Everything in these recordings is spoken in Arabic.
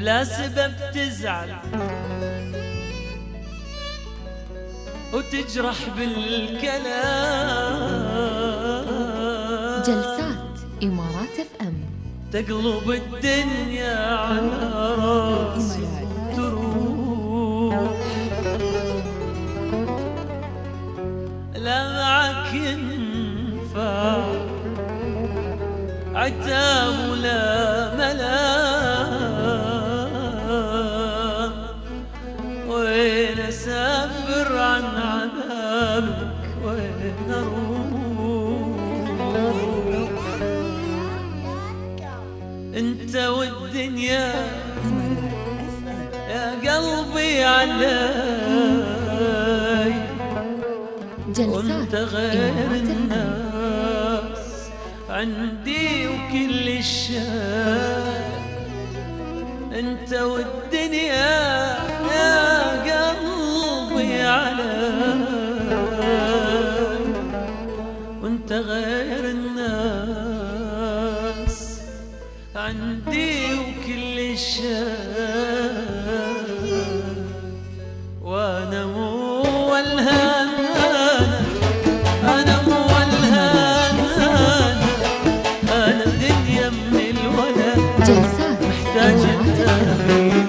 بلا سبب تزعل وتجرح بالكلام. جلسات إمارات FM تقلب الدنيا على راسي تروح، لا معك ينفع عتاب ولا ملام، وين اسافر عن عذابك وين اروح؟ انت والدنيا يا قلبي علي، وانت غير الناس عندي وكل الشيء. انت والدنيا يا قلبي علي، وانت غير الناس عندي وكل الشيء. وانا مو والهان، انا مو والهان، انا دنيا من الولد محتاج التأمين.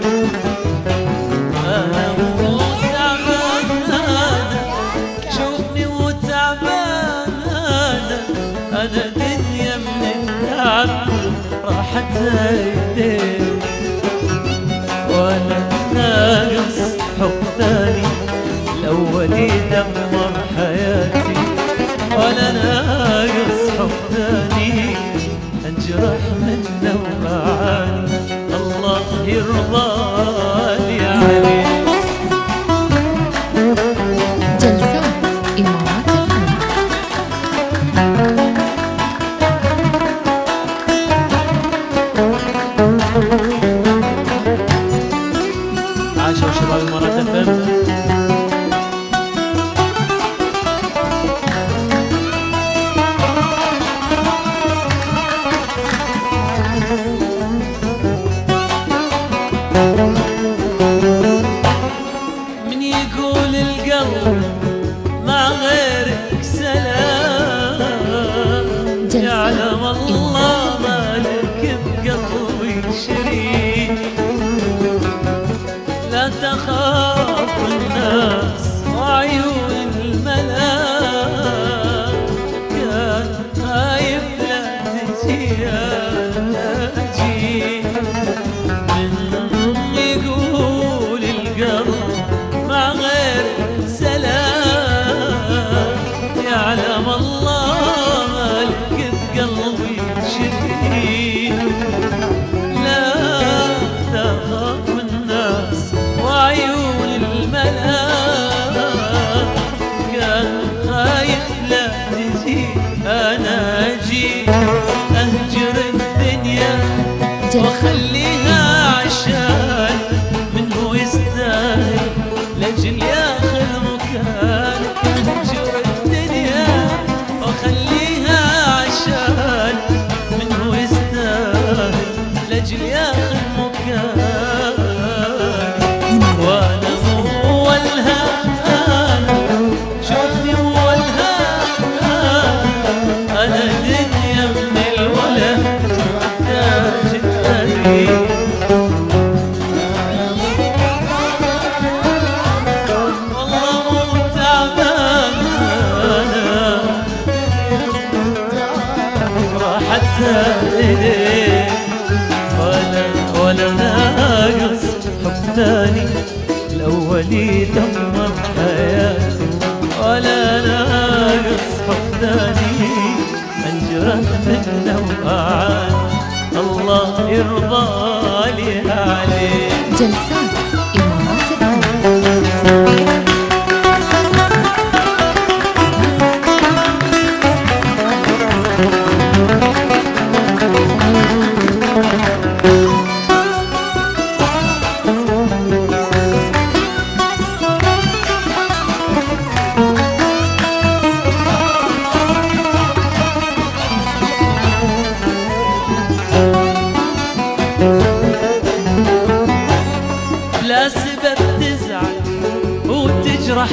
انا مو تعبان، شوفني وتعبان، انا دنيا من التعب راحت ايديك. وانا ناقص حب ثاني الاولي دمر حياتي، ولا ناقص حب ثاني انجرح منه ومعاني. الله يرضى لي عليك. جلسات إمارات عاشوا شباب إمارات FM. من يقول القلب مع غيرك سلام، يعلم الله مالك بقلبي شريك. لا تخاف الناس وعيون الملاك، كان خايف لا تجي أنا أجي. من يقول القلب مع غير سلام، يعلم الله مالك بقلبي شريك. لا تخاف الناس وعيون الملاك، كان خايف لا تجي أنا أجي. أهجر الدنيا وأخليها عشان من هو يستاهل لأجل ياخذ مكانك. أهجر الدنيا وأخليها عشان من هو يستاهل لأجل ياخذ مكانك. وانا مو والهان، شوفني مو والهان، انا دنيا من الولد محتاج التأمين. والله مو تعبان، راحت ايديك. ولا ناقص حب ثاني الاولي دمر حياتي، ولا ناقص حب ثاني انجرح منه وأعاني. الله يرضى لي عليك. جلسات إمارات FM. تجرح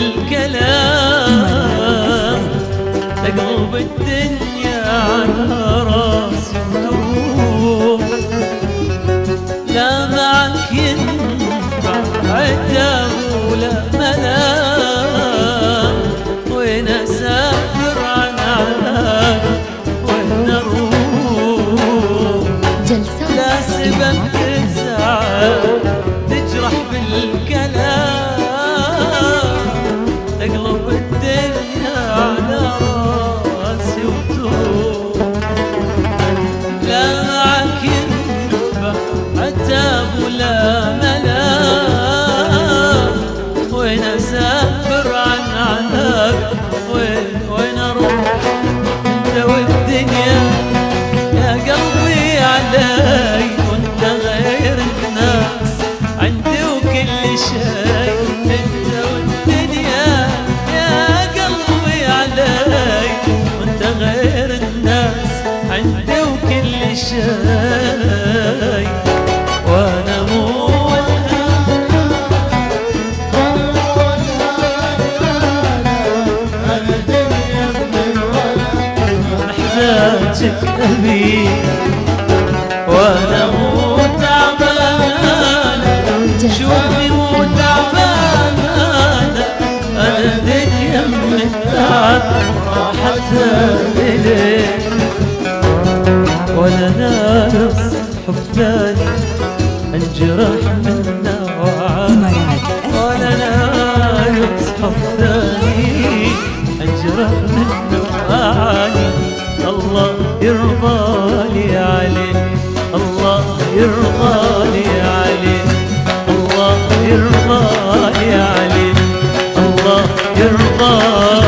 بالكلام، تقلب الدنيا على راسي وتروح. لا معك ينفع عتاب ولا ملام، وين اسافر عن عناك وين اروح. لا سبب تزعل تجرح بالكلام، تقلب الدنيا على راسي وتروح. لا معك ينفع عتاب ولا ملام، وين اسافر عن عناك وين اروح. انت والدنيا يا قلبي علي، وانت غير الناس عندي وكل شيء. انت والدنيا يا قلبي علي، وانت غير الناس عندي وكل شيء. وانا مو محتاجك أبي، وانا مو تعبانة، شوفني مو تعبانة. انا الدنيا من التعب راحت اليك، ولا ناقص حب ثاني انجرح منه وعاني. ولا ناقص حب ثاني انجرح منه وعاني. الله يرضى لي عليك، الله يرضى لي عليك، الله يرضى لي عليك، الله يرضى